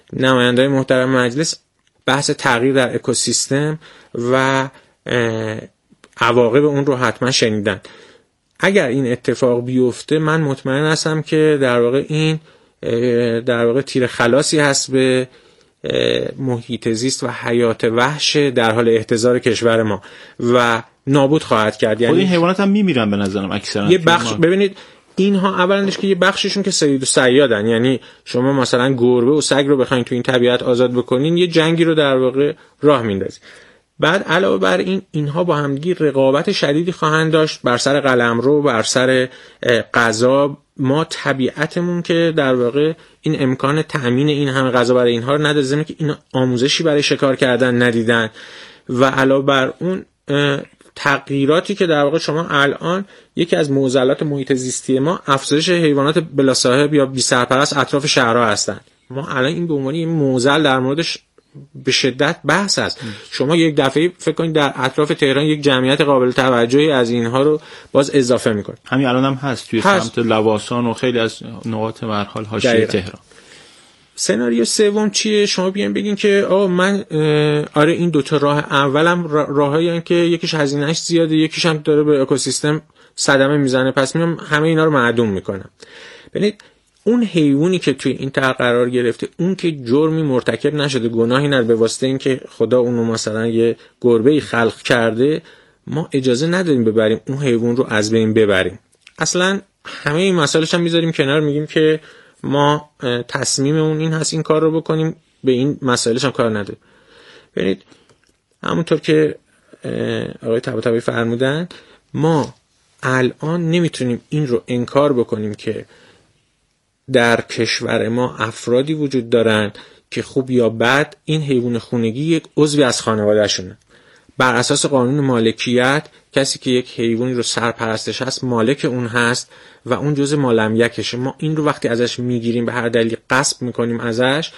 نماینده‌های محترم مجلس بحث تغییر در اکوسیستم و عواقب اون رو حتما شنیدن. اگر این اتفاق بیفته من مطمئن هستم که در واقع این در واقع تیر خلاصی هست به محیط زیست و حیات وحش در حال احتضار کشور ما و نابود خواهد کرد. یعنی این حیوانات هم میمیرن به نظرم اکثرا. یه بخش ببینید اینها اولندش که یه بخششون که صید و صیادن، یعنی شما مثلا گربه و سگ رو بخواید تو این طبیعت آزاد بکنین یه جنگی رو در واقع راه میندازید. بعد علاوه بر این اینها با همدیگه رقابت شدیدی خواهند داشت بر سر قلمرو، بر سر غذا. ما طبیعتمون که در واقع این امکان تأمین این همه غذا برای اینها رو نداره، زمین که اینا آموزشی برای شکار کردن ندیدن و علاوه بر اون تغییراتی که در واقع شما الان یکی از معضلات محیط زیستی ما افزایش حیوانات بلا صاحب یا بی سرپرست اطراف شهرها هستن. ما الان این به عنوان یک معضل در موردش به شدت بحث است. شما یک دفعه فکر کنید در اطراف تهران یک جمعیت قابل توجهی از اینها رو باز اضافه میکنید. همین الان هم هست توی سمت لواسان و خیلی از نقاط به هر حال حاشیه تهران. سناریو سوم چیه؟ شما بیان بگین که من آره این دوتا راه اولم راهایی هستن که یکیش هزینه‌اش زیاده، یکیش هم داره به اکوسیستم صدمه میزنه، پس میام همه اینا رو معدوم میکنم. ببینید اون حیوانی که توی این طرح قرار گرفته، اون که جرمی مرتکب نشده، گناهی نداره، به واسطه اینکه خدا اونو مثلا یه گربه‌ای خلق کرده، ما اجازه نداریم ببریم اون حیوان رو از بین ببریم. اصلا همه این مسائلش هم میذاریم کنار، میگیم که ما تصمیممون این هست این کار رو بکنیم، به این مسائلش هم کار نداریم. ببینید همونطور که آقای طباطبایی فرمودن، ما الان نمیتونیم این رو انکار بکنیم که در کشور ما افرادی وجود دارن که خوب یا بد این حیوان خونگی یک عضوی از خانواده‌شونه. بر اساس قانون مالکیت کسی که یک حیوانی رو سرپرستش هست مالک اون هست و اون جزء مال‌املکشه. ما این رو وقتی ازش میگیریم، به هر دلیلی غصب میکنیم ازش،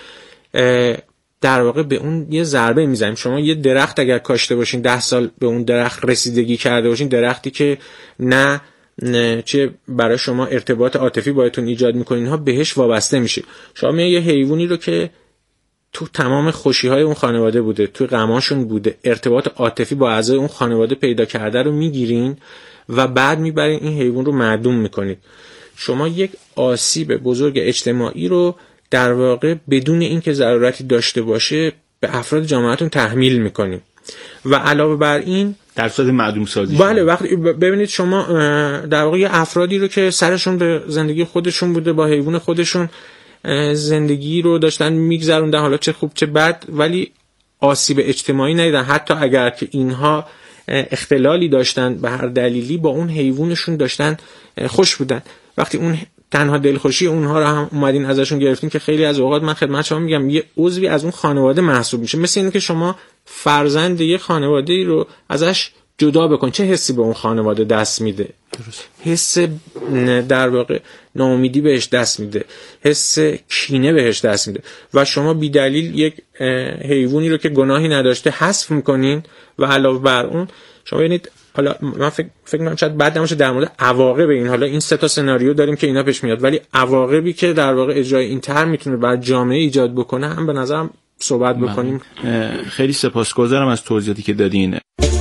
در واقع به اون یه ضربه میزنیم. شما یه درخت اگر کاشته باشین 10 سال به اون درخت رسیدگی کرده باشین، درختی که نه چه برای شما ارتباط عاطفی باهاتون ایجاد میکنین، ها بهش وابسته میشه. شما یه حیوانی رو که تو تمام خوشی‌های اون خانواده بوده، تو غماشون بوده، ارتباط عاطفی با اعضای اون خانواده پیدا کرده رو میگیرین و بعد میبرین این حیوان رو معدوم میکنید. شما یک آسیب بزرگ اجتماعی رو در واقع بدون اینکه ضرورتی داشته باشه به افراد جامعهتون تحمیل میکنید. و علاوه بر این در صورت معدوم سازی، بله، وقتی ببینید شما در واقع افرادی رو که سرشون به زندگی خودشون بوده، با حیوان خودشون زندگی رو داشتن میگذروندن، حالا چه خوب چه بد، ولی آسیب اجتماعی ندیدن. حتی اگر که اینها اختلالی داشتن به هر دلیلی، با اون حیوانشون داشتن خوش بودن. وقتی اون تنها دلخوشی اونها رو هم اومدین ازشون گرفتین که خیلی از اوقات من خدمت شما میگم یه عضوی از اون خانواده محسوب میشه. مثل اینه که شما فرزند یه خانواده‌ای رو ازش جدا بکن، چه حسی به اون خانواده دست میده؟ حس در واقع ناامیدی بهش دست میده، حس کینه بهش دست میده و شما بی دلیل یک حیوانی رو که گناهی نداشته حذف میکنین و علاوه بر اون شما ببینید. حالا من فکر می‌کنم شاید بعد نمیشه در مورد عواقب این، حالا این 3 تا سناریو داریم که اینا پیش میاد، ولی عواقبی که در واقع اجرای این طرح میتونه بر جامعه ایجاد بکنه هم به نظرم صحبت بکنیم. خیلی سپاسگزارم از توضیحاتی که دادین.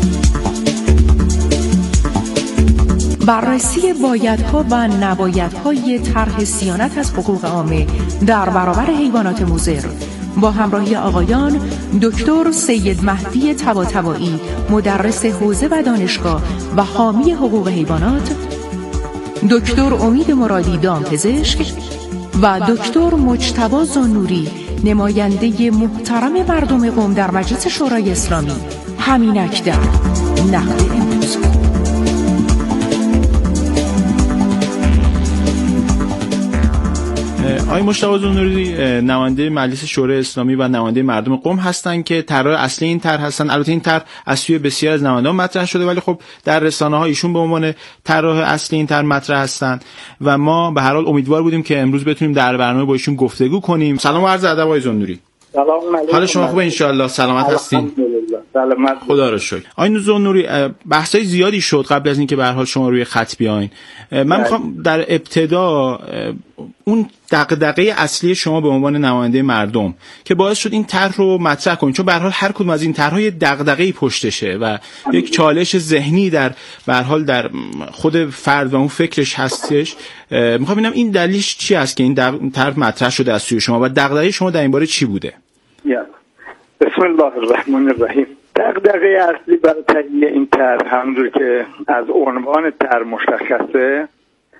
بررسی بایدها و نبایدهای طرح صیانت از حقوق عامه در برابر حیوانات مضر با همراهی آقایان دکتر سید مهدی طباطبایی، مدرس حوزه و دانشگاه و حامی حقوق حیوانات، دکتر امید مرادی دامپزشک و دکتر مجتبی زنوری، نماینده محترم مردم قم در مجلس شورای اسلامی، همینک در نقد امروز. آقای مجتبی زنوری نماینده مجلس شورای اسلامی و نماینده مردم قم هستن که طراح اصلی این طرح هستن. البته این طرح از سوی بسیار از نمایندگان مطرح شده، ولی خب در رسانه‌ها ایشون به عنوان طراح اصلی این طرح مطرح هستن و ما به هر حال امیدوار بودیم که امروز بتونیم در برنامه با ایشون گفتگو کنیم. سلام و عرض ادب آقای زنوری. سلام علیکم. حال شما خوبه ان شاء الله؟ سلامت هستین؟ الحمدلله سلامت. خدا رو شکر. آقای ذوالنوری، بحثای زیادی شد قبل از اینکه به هر حال شما روی خط بیاین. من میخوام در ابتدا اون دغدغه اصلی شما به عنوان نماینده مردم که باعث شد این طرح رو مطرح کنید، چون به هر حال هر کدوم از این طرح‌ها یه دغدغه‌ای پشتشه و یک چالش ذهنی در به هر حال در خود فرد و اون فکرش هستش. میخوام ببینم این دلیلش چی است که این طرح مطرح شده از سوی شما و دغدغه شما در این باره چی بوده؟ بسم الله الرحمن الرحیم. دغدغه اصلی برای تهیه این طرح همونجور که از عنوان طرح مشخصه،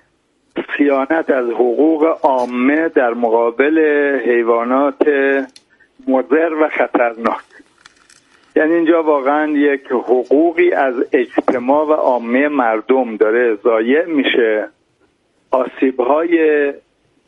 صیانت از حقوق عامه در مقابل حیوانات مضر و خطرناک. یعنی اینجا واقعا یک حقوقی از اجتماع و عامه مردم داره ضایع میشه، آسیب‌های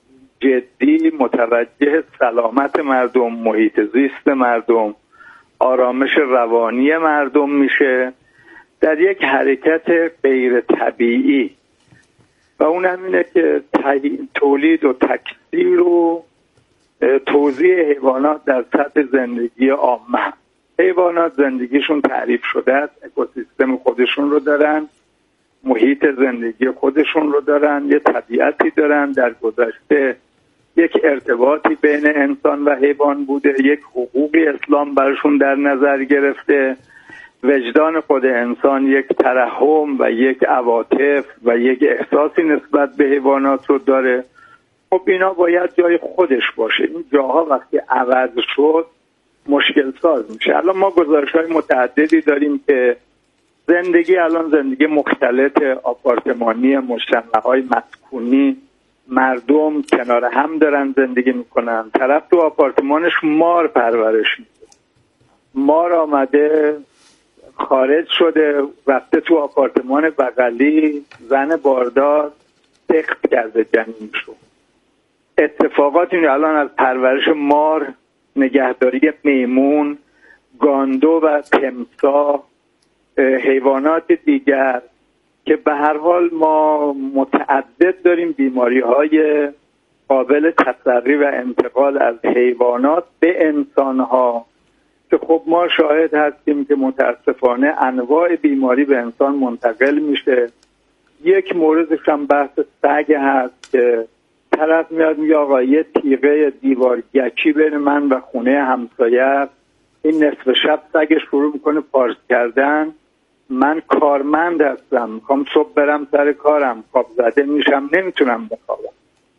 جدی متوجه سلامت مردم، محیط زیست مردم، آرامش روانی مردم میشه در یک حرکت غیر طبیعی و اون هم اینه که تولید و تکثیر و توزیع حیوانات در سطح زندگی عامه. حیوانات زندگیشون تعریف شده است، اکوسیستم خودشون رو دارن، محیط زندگی خودشون رو دارن، یه طبیعتی دارن، در گذشته یک ارتباطی بین انسان و حیوان بوده، یک حقوقی اسلام برشون در نظر گرفته، وجدان خود انسان یک ترحم و یک عواطف و یک احساسی نسبت به حیوانات رو داره. خب اینا باید جای خودش باشه. این جاها وقتی عوض شد مشکل ساز میشه. الان ما گزارش‌های متعددی داریم که زندگی الان زندگی مختلط، آپارتمانی، مجتمع‌های مسکونی، مردم کنار هم دارن زندگی میکنن. طرف تو آپارتمانش مار پرورش میده، مار آمده خارج شده رفته تو آپارتمان بغلی، زن باردار سخت کرده جنینشو. اتفاقات این الان از پرورش مار، نگهداری میمون، گاندو و تمساح، حیوانات دیگر که به هر حال ما متعدد داریم بیماری‌های قابل تسری و انتقال از حیوانات به انسان‌ها که خب ما شاهد هستیم که متاسفانه انواع بیماری به انسان منتقل میشه. یک موردش هم بحث سگ هست که طرف میاد میگه آقا یه تیغه دیوارگچی بین من و خونه همسایه، این نصف شب سگش شروع میکنه پارس کردن، من کارمند هستم، میخوام صبح برم سر کارم، خواب زده میشم، نمیتونم بخوابم.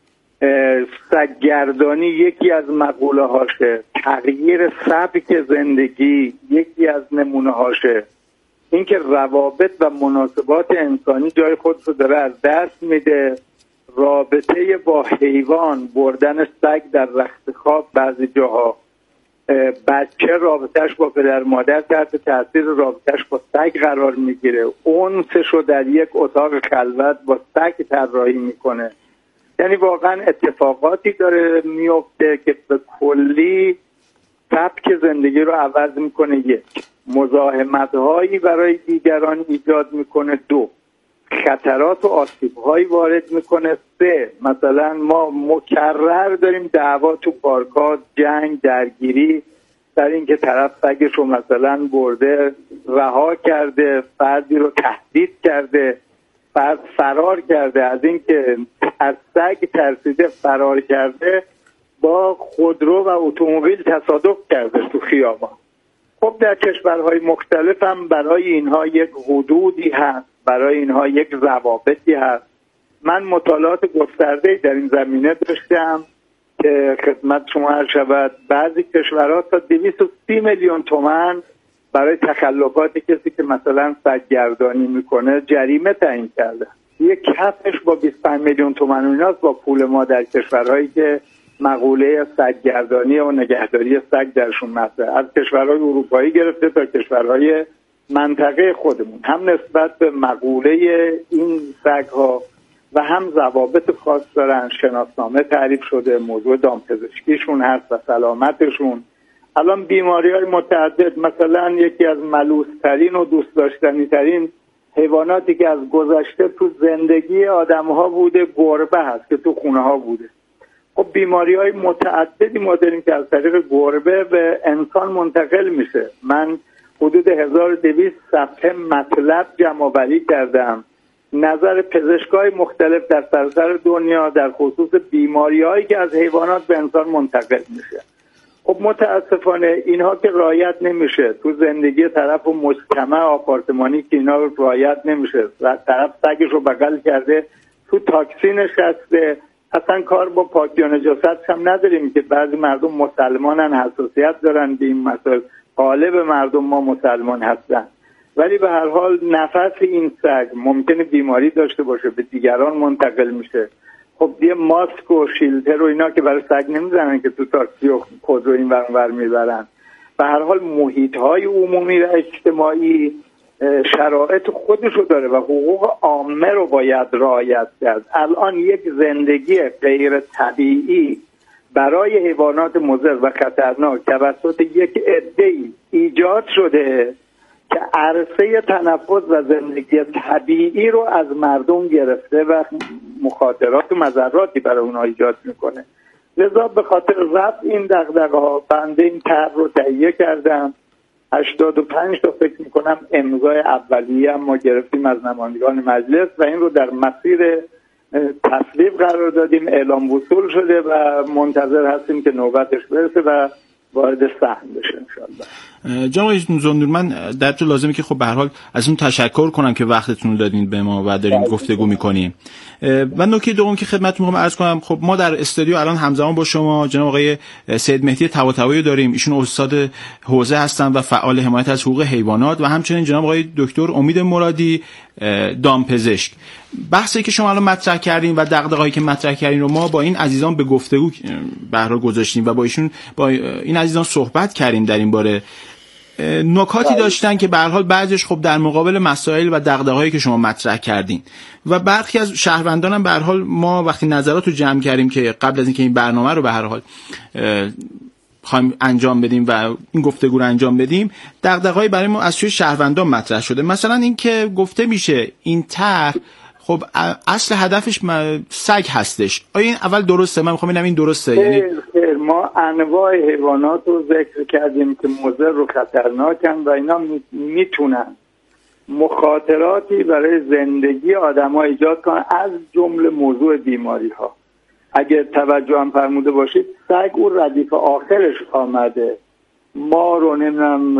سگگردانی یکی از مقوله هاشه، تغییر سبک زندگی یکی از نمونه هاشه. اینکه روابط و مناسبات انسانی جای خودش رو داره از دست میده. رابطه با حیوان، بردن سگ در رخت خواب، بعضی جاها بچه رابطهش با پدر مادر تحت تاثیر رابطهش با سگ قرار میگیره، اونسش رو در یک اتاق خلوت با سگ طراحی میکنه. یعنی واقعا اتفاقاتی داره میفته که به کلی سبک زندگی رو عوض میکنه. یک، مزاحمت‌هایی برای دیگران ایجاد میکنه. دو، خطرات و آسیب‌هایی وارد میکنه. سه، مثلا ما مکرر داریم دعوا تو پارک‌ها، جنگ، درگیری در این که طرف سگش رو مثلا برده رها کرده، فردی رو تهدید کرده، فرد فرار کرده، از این که از سگ ترسیده فرار کرده، با خودرو و اتومبیل تصادف کرده تو خیابان. خب در کشورهای مختلف هم برای اینها یک حدودی هست، برای اینها یک ضوابطی هست. من مطالعات گسترده‌ای در این زمینه داشتم که خدمت شما عرض شود بعضی کشورها تا 230 میلیون تومان برای تخلفات کسی که مثلا سگگردانی میکنه جریمه تعیین کرده. یک کفش با 25 میلیون تومان ایناست با پول ما در کشورهایی که مقوله سگگردانی و نگهداری سگ درشون مطرحه، از کشورهای اروپایی گرفته تا کشورهای منطقه خودمون، هم نسبت به مقوله این سگ‌ها و هم ضوابط خاص دارن. شناسنامه تعریف شده، موضوع دامپزشکیشون هست و سلامتشون. الان بیماری‌های متعدد، مثلا یکی از ملوث‌ترین و دوست داشتنی‌ترین حیواناتی که از گذشته تو زندگی آدم‌ها بوده گربه هست که تو خونه‌ها بوده. خب بیماری‌های متعددی ما داریم که از طریق گربه به انسان منتقل میشه. من حدود 1200 صفحه مطلب جمع‌آوری کردم، نظر پزشکای مختلف در سراسر دنیا در خصوص بیماری‌هایی که از حیوانات به انسان منتقل میشه. خب متاسفانه اینها که رعایت نمیشه، تو زندگی طرف و مجتمع آپارتمانی که اینا رعایت نمیشه، طرف سگش رو بغل کرده، تو تاکسی نشسته، اصلا کار با پاکی و نجاست هم نداریم که بعضی مردم مسلمانن، حساسیت دارن به این مسائل. غالب مردم ما مسلمان هستن، ولی به هر حال نفس این سگ ممکنه بیماری داشته باشه، به دیگران منتقل میشه. خب یه ماسک و شیلتر و اینا که برای سگ نمیزنن که تو تاکسی و خودرو این ور اون ور میبرن. به هر حال محیط‌های عمومی و اجتماعی شرایط خودشو داره و حقوق عامه رو باید رعایت کرد. الان یک زندگی غیر طبیعی برای حیوانات مضر و خطرناک توسط یک عده‌ای ایجاد شده که عرصه تنفس و زندگی طبیعی رو از مردم گرفته و مخاطرات و مضراتی برای اونها ایجاد میکنه. لذا به خاطر رفع این دغدغه‌ها بنده این طرح رو تهیه کردم. 85 تا فکر میکنم امضای اولیه ما گرفتیم از نمایندگان مجلس و این رو در مسیر تصویب قرار دادیم، اعلام وصول شده و منتظر هستیم که نوبتش برسه و وارد سهم بشه انشالله. جناب آقای زندورمند، در جا لازمه که خب به هر حال از اون تشکر کنم که وقتتون رو دادین به ما و داریم گفتگو میکنیم. و نکته دوم که خدمتتون میخوام عرض کنم، خب ما در استودیو الان همزمان با شما جناب آقای سید مهدی طباطبایی داریم، ایشون استاد حوزه هستن و فعال حمایت از حقوق حیوانات، و همچنین جناب آقای دکتر امید مرادی دامپزشک. بحثی که شما الان مطرح کردین و دغدغه‌هایی که مطرح کردین رو ما با این عزیزان به گفتگو به هر حال گذاشتیم و با این عزیزان صحبت کردیم در این باره. نکاتی داشتن که به هر حال بعضیش خب در مقابل مسائل و دغدغه‌هایی که شما مطرح کردین و برخی از شهروندان هم به هر حال ما وقتی نظرات رو جمع کردیم که قبل از اینکه این برنامه رو به هر حال خواهیم انجام بدیم و این گفتگو رو انجام بدیم، دغدغه‌ای برای ما از سوی شهروندان مطرح شده. مثلا این که گفته میشه این طرح خب اصل هدفش سگ هستش. آیا این اول درسته؟ من میخوام ببینم این درسته. یعنی ما انواع حیوانات رو ذکر کردیم که مضر و خطرناکن و اینا میتونن مخاطراتی برای زندگی آدم‌ها ایجاد کنن، از جمله موضوع بیماری‌ها. اگه توجه هم فرموده باشید، سگ اون ردیف آخرش آمده. ما رو نمیدونم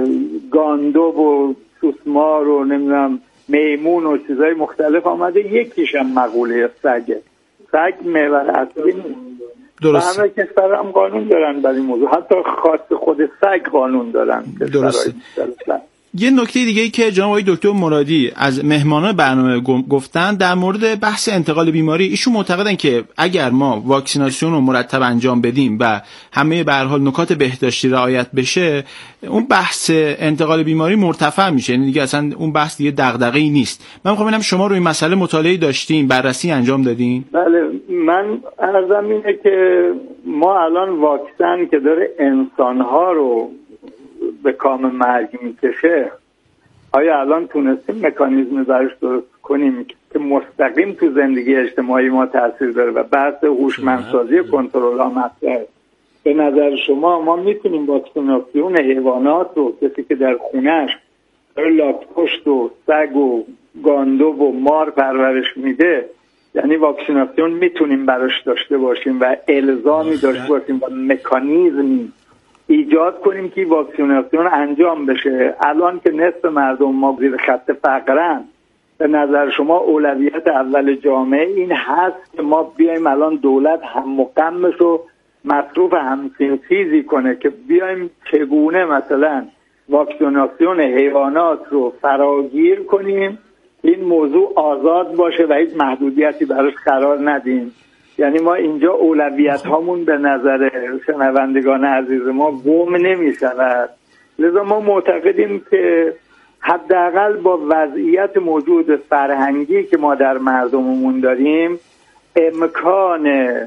گاندوب و سوسمار رو نمیدونم میمون و چیزای مختلف آمده، یکیش هم مقوله سگه. سگ محور اصلی نیست. درست. همه کشورها هم قانون دارن برای این موضوع، حتی خاص خود سگ قانون دارن. درسته. یه نکته دیگه ای که جناب آقای دکتر مرادی از مهمانان برنامه گفتن در مورد بحث انتقال بیماری، ایشون معتقدن که اگر ما واکسیناسیون رو مرتب انجام بدیم و همه به هر حال نکات بهداشتی رعایت بشه، اون بحث انتقال بیماری مرتفع میشه، یعنی دیگه اصلا اون بحث دیگه دغدغه‌ای نیست. من میخوام ببینم شما روی این مسئله مطالعه داشتین، بررسی انجام دادین؟ بله، من عرضم اینه که ما الان واکسن که داره انسان‌ها رو به کام مرگ میکشه، آیا الان تونستیم مکانیزم براش درست کنیم که مستقیم تو زندگی اجتماعی ما تاثیر داره و بحث هوشمندسازی کنترل ها مطرحه؟ به نظر شما ما میتونیم واکسیناسیون حیوانات رو، کسی که در خونهش داره لاک‌پشت و سگ و گاندوب و مار پرورش میده، یعنی واکسیناسیون میتونیم براش داشته باشیم و الزامی داشته باشیم و مکانیزمی ایجاد کنیم که واکسیناسیون انجام بشه؟ الان که نصف مردم ما زیر خط فقرن، به نظر شما اولویت اول جامعه این هست که ما بیایم الان دولت هم و غمش رو مصروف همچین چیزی کنه که بیایم چگونه مثلا واکسیناسیون حیوانات رو فراگیر کنیم، این موضوع آزاد باشه و هیچ محدودیتی براش قرار ندیم؟ یعنی ما اینجا اولویت هامون به نظر شنوندگان عزیز ما گم نمی شود. لذا ما معتقدیم که حداقل با وضعیت موجود فرهنگی که ما در مردممون داریم، امکان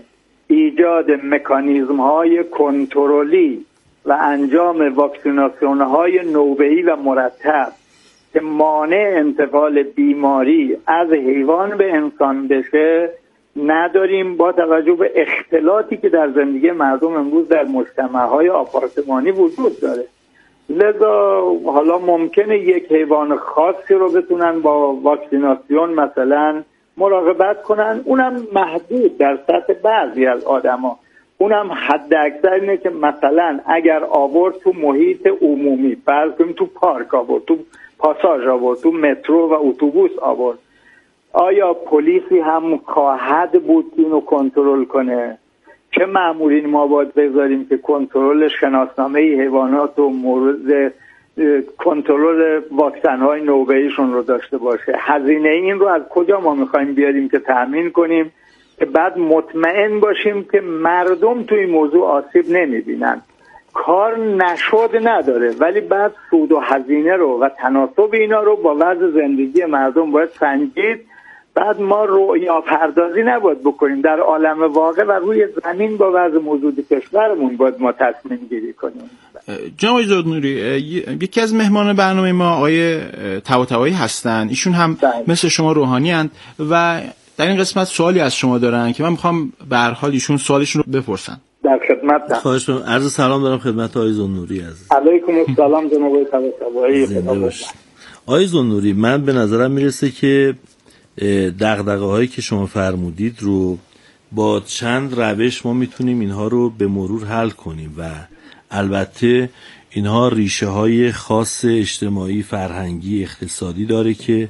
ایجاد مکانیزم های کنترلی و انجام واکسیناسیون های نوبه‌ای و مرتب که مانع انتقال بیماری از حیوان به انسان بشه نداریم، با توجه به اختلاطی که در زندگی مردم امروز در مجتمع‌های آپارتمانی وجود داره. لذا حالا ممکنه یک حیوان خاصی رو بتونن با واکسیناسیون مثلا مراقبت کنن، اونم محدود در سطح بعضی از آدما. اونم حد اکثر اینه که مثلا اگر آورد تو محیط عمومی، فرض کنیم تو پارک آورد، تو پاساژ آورد، تو مترو و اتوبوس آورد، آیا پلیسی هم خواهد بود که اینو کنترل کنه؟ چه مأمورین ما باید بذاریم که کنترل شناسنامه حیوانات و مورد کنترل واکسن‌های نوبه‌ایشون رو داشته باشه؟ هزینه این رو از کجا ما می‌خوایم بیاریم که تأمین کنیم که بعد مطمئن باشیم که مردم توی این موضوع آسیب نمی‌بینن؟ کار نشد نداره، ولی بعد سود و هزینه رو و تناسب اینا رو با وضع زندگی مردم باید سنجید. بعد ما رؤیا پردازی نباید بکنیم در عالم واقع و روی زمین با وضع موجود کشورمون باید ما تصمیم گیری کنیم. جناب زودنوری، یکی از مهمان برنامه ما آقای طباطبایی هستن، ایشون هم مثل شما روحانی اند و در این قسمت سوالی از شما دارن که من میخوام به هر حال ایشون سوالشون رو بپرسن. در خدمت. خواهش می‌کنم. عرض سلام دارم خدمت آقای زودنوری عزیز. علیکم السلام جناب طباطبایی. آقای زودنوری، من به نظرم میرسه که دغدغه‌هایی که شما فرمودید رو با چند روش ما میتونیم اینها رو به مرور حل کنیم و البته اینها ریشه های خاص اجتماعی، فرهنگی، اقتصادی داره که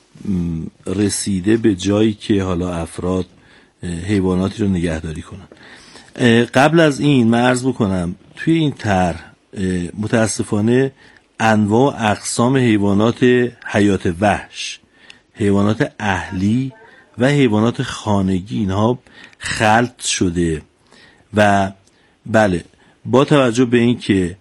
رسیده به جایی که حالا افراد حیواناتی رو نگهداری کنن. قبل از این من عرض بکنم توی این طرح متاسفانه انواع اقسام حیوانات حیات وحش، حیوانات اهلی و حیوانات خانگی اینها خلط شده و بله، با توجه به این که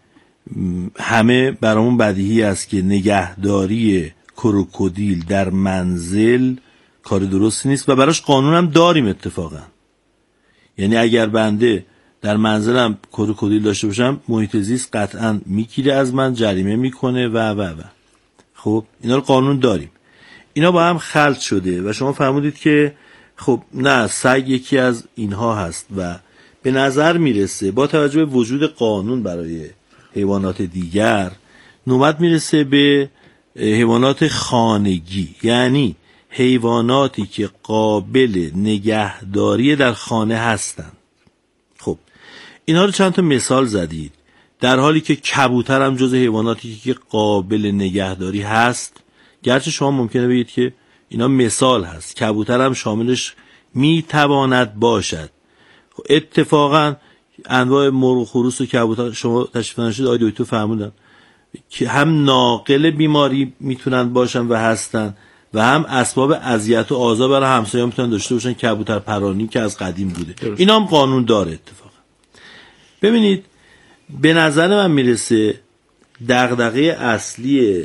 همه برامون بدیهی است که نگهداری کروکودیل در منزل کار درستی نیست و براش قانون هم داریم اتفاقا. یعنی اگر بنده در منزلم کروکودیل داشته باشم، محیط زیست قطعا میگیره از من، جریمه میکنه و خب اینا رو قانون داریم. اینا با هم خلط شده و شما فرمودید که خب نه، سگ یکی از اینها هست و به نظر میرسه با توجه به وجود قانون برای حیوانات دیگر نوبت میرسه به حیوانات خانگی، یعنی حیواناتی که قابل نگهداری در خانه هستند. خب اینها رو چند تا مثال زدید، در حالی که کبوتر هم جز حیواناتی که قابل نگهداری هست، گرچه شما ممکنه بگید که اینا مثال هست، کبوتر هم شاملش میتواند باشد. اتفاقا انواع مرغ و خروس و کبوتر شما تشریف داشتید آقای دکتر فرمودن که هم ناقل بیماری میتونن باشن و هستن و هم اسباب اذیت و آزار برای همسایه‌ها میتونن داشته باشن، کبوتر پرانی که از قدیم بوده. اینا هم قانون داره. اتفاقا ببینید، به نظر من میرسه دغدغه اصلی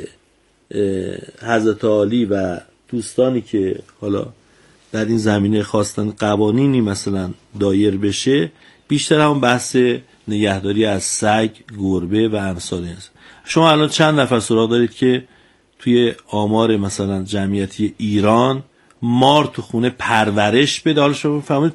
حضرت عالی و دوستانی که حالا در این زمینه خواستن قوانینی مثلا دایر بشه، بیشتر همون بحث نگهداری از سگ، گربه و امثال هست. شما الان چند نفر سراغ دارید که توی آمار مثلا جمعیتی ایران مار تو خونه پرورش بده؟ حالا شما فهمید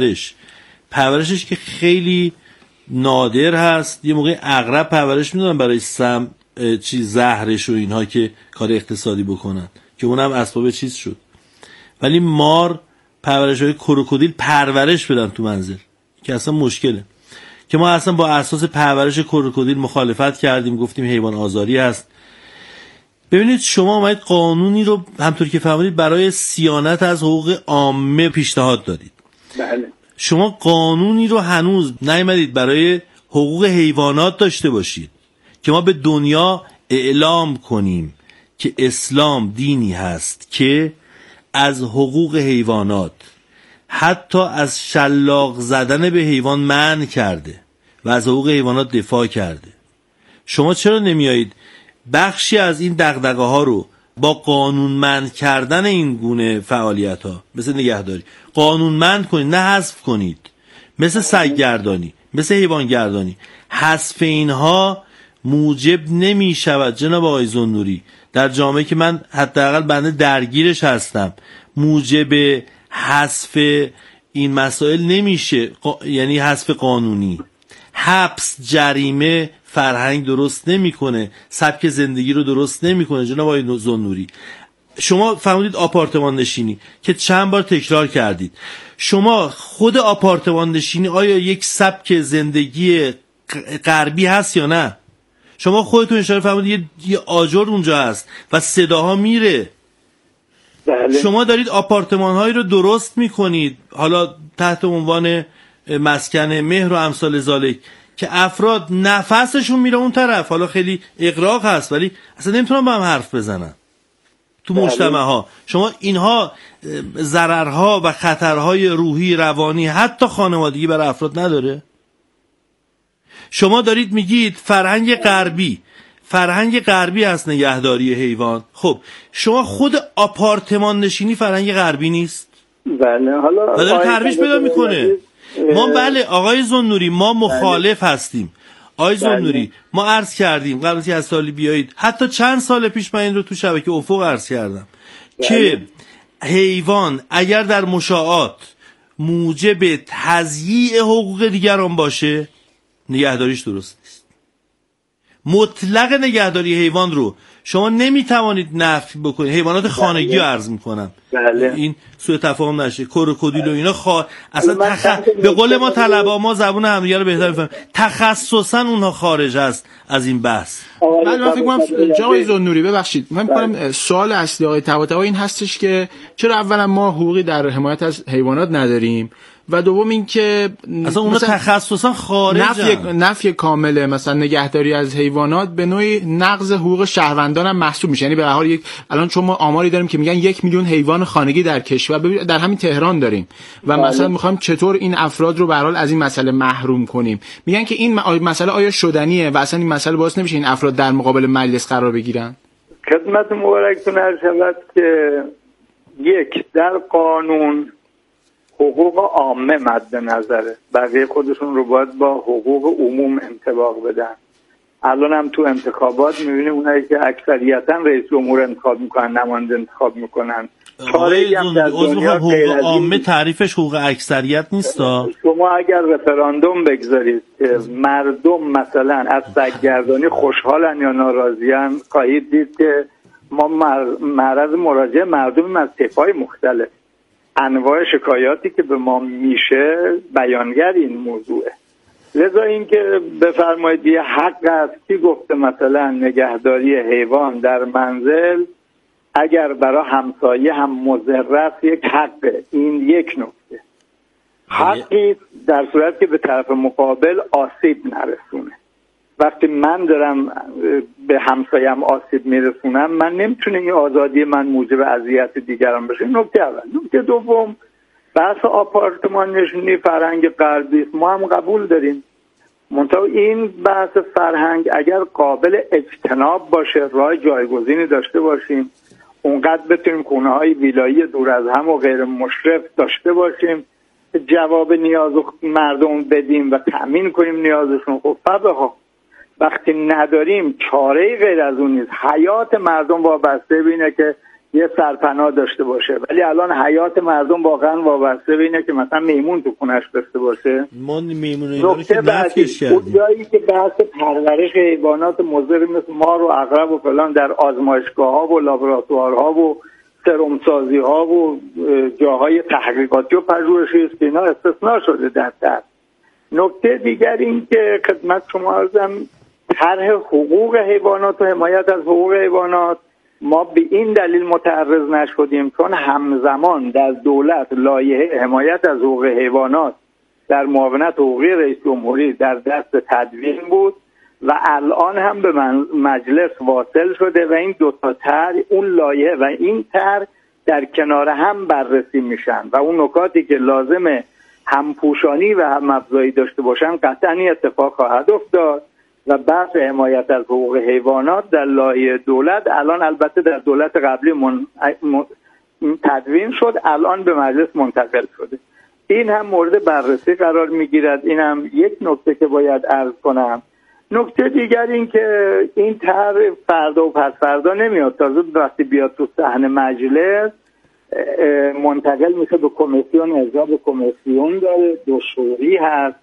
پرورشش که خیلی نادر هست. یه موقع عقرب پرورش میدونن برای سم زهرش و اینها که کار اقتصادی بکنن که اونم اسباب چیز شد، ولی مار پرورش های کروکودیل پرورش بدن تو منزل که اصلا مشکله، که ما اصلا با اساس پرورش کروکودیل مخالفت کردیم، گفتیم حیوان آزاری هست. ببینید شما اومدید قانونی رو همطور که فهمیدید برای صیانت از حقوق عامه پیشنهاد دادید. بله. شما قانونی رو هنوز نیامدید برای حقوق حیوانات داشته باشید که ما به دنیا اعلام کنیم که اسلام دینی هست که از حقوق حیوانات، حتی از شلاق زدن به حیوان منع کرده و از حقوق حیوانات دفاع کرده. شما چرا نمیایید بخشی از این دغدغه ها رو با قانونمند کردن این گونه فعالیت ها مثل نگهداری قانونمند کنید، نه حذف کنید، مثل سگگردانی، مثل حیوانگردانی. حذف اینها موجب نمی شود جناب آقای زودنوری، در جامعه که من حداقل بنده درگیرش هستم، موجب حذف این مسائل نمیشه. یعنی حذف قانونی، حبس، جریمه فرهنگ درست نمیکنه، سبک زندگی رو درست نمیکنه. جناب آقای زنوری، شما فرمودید آپارتمان نشینی که چند بار تکرار کردید. شما خود آپارتمان نشینی آیا یک سبک زندگی غربی هست یا نه؟ شما خودتون اشاره فرمودید یه آجر اونجا هست و صداها میره. بله. شما دارید آپارتمان هایی رو درست میکنید، حالا تحت عنوان مسکن مهر و امثال ذالک، که افراد نفسشون میره اون طرف. حالا خیلی اغراق هست ولی اصلا نمیتونن با هم حرف بزنن تو مجتمع ها. شما اینها ضررها و خطرهای روحی، روانی، حتی خانوادگی برای افراد نداره؟ شما دارید میگید فرهنگ غربی هست نگهداری حیوان. خب شما خود آپارتمان نشینی فرهنگ غربی نیست؟ بله. حالا داره ترویج پیدا میکنه. ما بله آقای زنوری ما مخالف هستیم. آقای زنوری ما عرض کردیم قبل از که از سالی بیایید، حتی چند سال پیش من این رو تو شبکه افق عرض کردم که حیوان اگر در مشاعات موجب تضییع حقوق دیگران باشه نگهداریش درست نیست. مطلق نگهداری حیوان رو شما نمیتوانید نفی بکنید. حیوانات خانگی رو عرض میکنم. بله. این سوء تفاهم نشه. کروکودیل و اینا اصلا به قول ما طلبا، ما زبون همدیگه رو بهتر میفهمیم، تخصصا اونها خارج است از این بحث. بله من فکر کنم جناب زنوری ببخشید من فکر کنم سوال اصلی آقای طباطبایی این هستش که چرا اولا ما حقوقی در حمایت از حیوانات نداریم و دوم این که اصلا اونا تخصصا خارجن. نفی کامل مثلا نگهداری از حیوانات به نوعی نقض حقوق شهروندان هم محسوب میشه. یعنی به هر حال الان چون ما آماری داریم که میگن 1 میلیون حیوان خانگی در کشور در همین تهران داریم و مثلا میخوایم چطور این افراد رو به هر حال از این مسئله محروم کنیم. میگن که این مسئله آیا شدنیه و اصلا این مسئله باعث نمیشه این افراد در مقابل مجلس قرار بگیرن؟ خدمت مبارکتون عرض شود که یک، در قانون حقوق عامه مد نظره، بقیه خودشون رو باید با حقوق عموم انطباق بدن. الان هم تو انتخابات میبینیم اونایی که اکثریتا رئیس جمهور انتخاب میکنن، نماینده انتخاب میکنن. حقوق عامه تعریفش حقوق اکثریت نیستا. شما اگر رفراندوم بگذارید که مردم مثلا از سگگردانی خوشحالن یا ناراضیان، خواهید دید که ما معرض مراجعه مردم از طیف‌های مختلف، انواع شکایاتی که به ما میشه بیانگر این موضوعه. لذا این که بفرمایید یه حق است، کی گفته مثلا نگهداری حیوان در منزل اگر برای همسایه هم مضر است یک حقه. این یک نکته. حقی در صورت که به طرف مقابل آسیب نرسونه. وقتی من دارم به همسایم آسیب میرسونم، من نمیتونه این آزادی من موجب اذیت دیگران بشه. نکته اول. نکته دوم، بحث آپارتمان نشینی فرهنگ غربی است، ما هم قبول داریم. منتها این بحث فرهنگ اگر قابل اجتناب باشه، راه جایگزینی داشته باشیم، اونقدر بتونیم خونه‌های ویلایی دور از هم و غیر مشرف داشته باشیم، جواب نیاز مردم بدیم و تأمین کنیم نیازشون، خب فبها. وقتی نداریم چاره‌ای غیر از اون نیست. حیات مردم وابسته به اینه که یه سرپناه داشته باشه، ولی الان حیات مردم واقعا وابسته به اینه که مثلا میمون تو خونش داشته باشه. ما میمون اینا رو که نفیش کردیم. اون جایی که بحث پرورش حیوانات مضر مثل مار و عقرب و فلان در آزمایشگاه‌ها و لابراتوارها و سرمسازی‌ها و جاهای تحقیقاتی و پژوهشی است که اینا استثناء شده در طرح. نکته دیگر این که خدمت شما عرضم، طرح حقوق حیوانات و حمایت از حقوق حیوانات ما به این دلیل متعرض نشدیم چون همزمان در دولت لایحه حمایت از حقوق حیوانات در معاونت حقوقی رئیس جمهوری در دست تدوین بود و الان هم به مجلس واصل شده و این دو تا طرح، اون لایحه و این طرح در کنار هم بررسی میشن و اون نکاتی که لازمه همپوشانی و هم‌افزایی داشته باشن قطعاً اتفاق خواهد افتاد و بحث حمایت از حقوق حیوانات در لایحه دولت الان البته در دولت قبلی تدوین شد، الان به مجلس منتقل شده. این هم مورد بررسی قرار میگیرد. این هم یک نکته که باید عرض کنم. نکته دیگر این که این طرح فردا و پس فردا نمیاد، تازه وقتی بیاد تو صحن مجلس منتقل میشه به کمیسیون، اجرا به کمیسیون داره، دو شوری هست،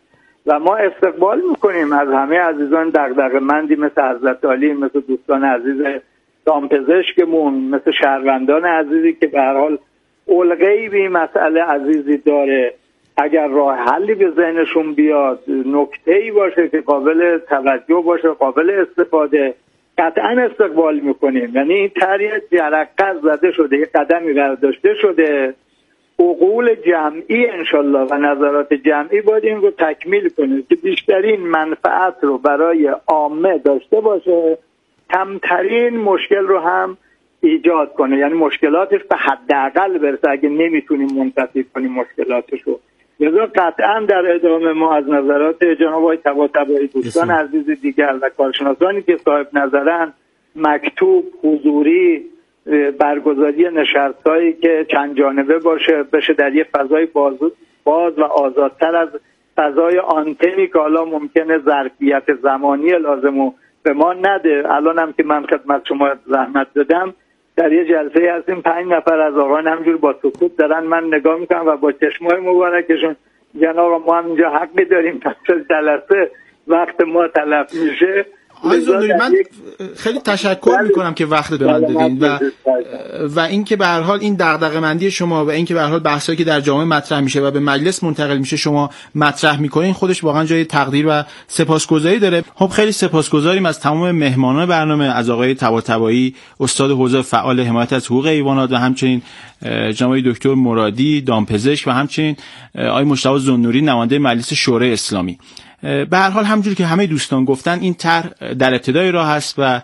و ما استقبال میکنیم از همه عزیزان دغدغه‌مندی مثل حضرت علی، مثل دوستان عزیز دامپزشکمون، مثل شهروندان عزیزی که به هر حال علقه‌ای به مسئله عزیزی داره، اگر راه حلی به ذهنشون بیاد، نکته‌ای باشه که قابل توجه باشه، قابل استفاده، قطعا استقبال میکنیم. یعنی این طرح جرقه زده شده، یک قدمی برداشته شده، عقول جمعی انشالله و نظرات جمعی باید این رو تکمیل کنه که بیشترین منفعت رو برای عامه داشته باشه، کمترین مشکل رو هم ایجاد کنه، یعنی مشکلاتش به حداقل برسه اگه نمیتونیم منتفی کنیم مشکلاتش رو. لذا قطعا در ادامه ما از نظرات جناب آقای طباطبایی، دوستان عزیز دیگر و کارشناسانی که صاحب نظرن، مکتوب، حضوری، برگزاری نشست‌هایی که چند جانبه بشه در یه فضای باز و آزادتر از فضای آنتنی که حالا ممکنه ظرفیت زمانی لازمو به ما نده. الان هم که من خدمت شما زحمت دادم، در یه جلسه هستیم 5 نفر از آقایان همجور با سکوت دارن من نگاه میکنم و با چشمای مبارکشون میگن آقا ما هم اینجا حقی داریم تا جلسه وقت ما تلف میشه. من خیلی تشکر میکنم که وقت به من دادین و اینکه به هر حال این دغدغه‌مندی شما و اینکه به هر حال بحثایی که در جامعه مطرح میشه و به مجلس منتقل میشه شما مطرح میکنین خودش واقعا جای تقدیر و سپاسگزاری داره. خب خیلی سپاسگزاریم از تمام مهمانان برنامه، از آقای طباطبایی استاد حوزه فعال حمایت از حقوق حیوانات و همچنین جناب دکتر مرادی دامپزشک و همچنین آقای مجتبی زنوری نماینده مجلس شورای اسلامی. به هر حال همونجوری که همه دوستان گفتن این طرح در ابتدای راه است و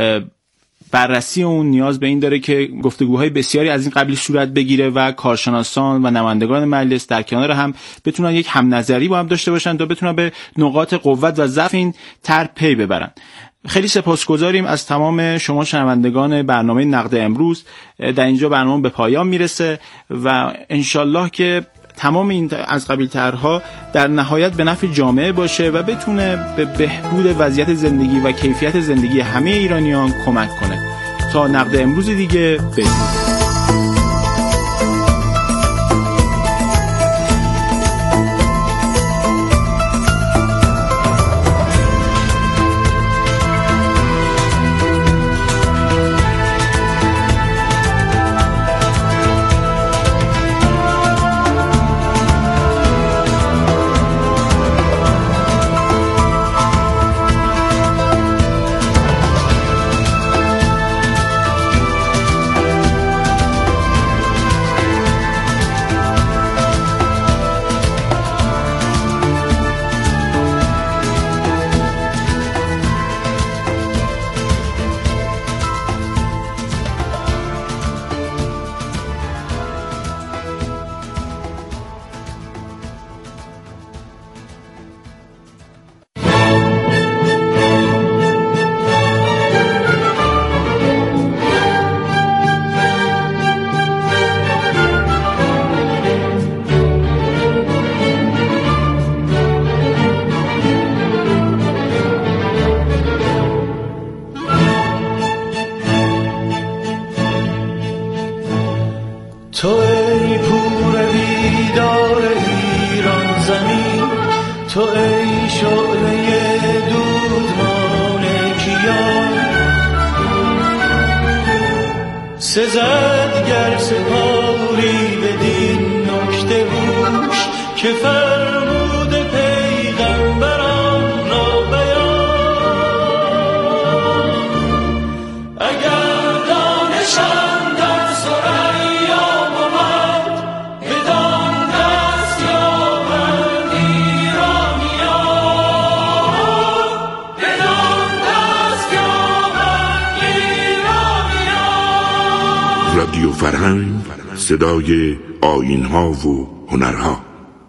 بررسی اون نیاز به این داره که گفتگوهای بسیاری از این قبیل صورت بگیره و کارشناسان و نمایندگان مجلس در کنار هم بتونن یک هم نظری با هم داشته باشن تا بتونن به نقاط قوت و ضعف این طرح پی ببرن. خیلی سپاسگزاریم از تمام شما شنوندگان برنامه نقد امروز. در اینجا برنامه به پایان میرسه و انشالله که تمام این از قبیل طرح‌ها در نهایت به نفع جامعه باشه و بتونه به بهبود وضعیت زندگی و کیفیت زندگی همه ایرانیان کمک کنه. تا نقد امروز دیگه بدرود. تو ای پور بیدار ایران زمین، تو ای شعله دودمان کیان، سزد گر سپاری بدین نکته هوش که فرمود پیغمبران را بیان. اگر دانشم در ثریا بود بدان دست یابند ایرانیان، بدان دست یابند ایرانیان. رادیو فرهنگ، صدای آیین‌ها و هنرها.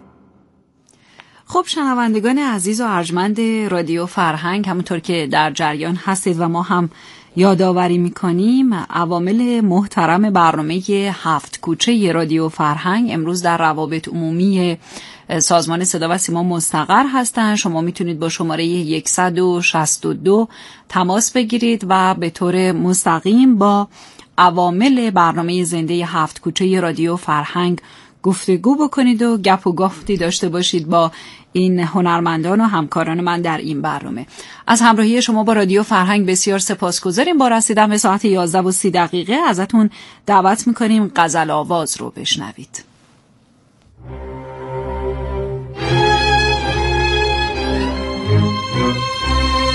خب شنوندگان عزیز و ارجمند رادیو فرهنگ، همونطور که در جریان هستید و ما هم یادآوری میکنیم، عوامل محترم برنامه 7 کوچه رادیو فرهنگ امروز در روابط عمومی سازمان صدا و سیما مستقر هستند. شما میتونید با شماره 162 تماس بگیرید و به طور مستقیم با عوامل برنامه زنده 7 کوچه رادیو فرهنگ گفتگو بکنید و گپ و گفتی داشته باشید با این هنرمندان و همکاران من در این برنامه. از همراهی شما با رادیو فرهنگ بسیار سپاسگزاریم. با رسیدن به ساعت 11:30 ازتون دعوت میکنیم غزل آواز رو بشنوید.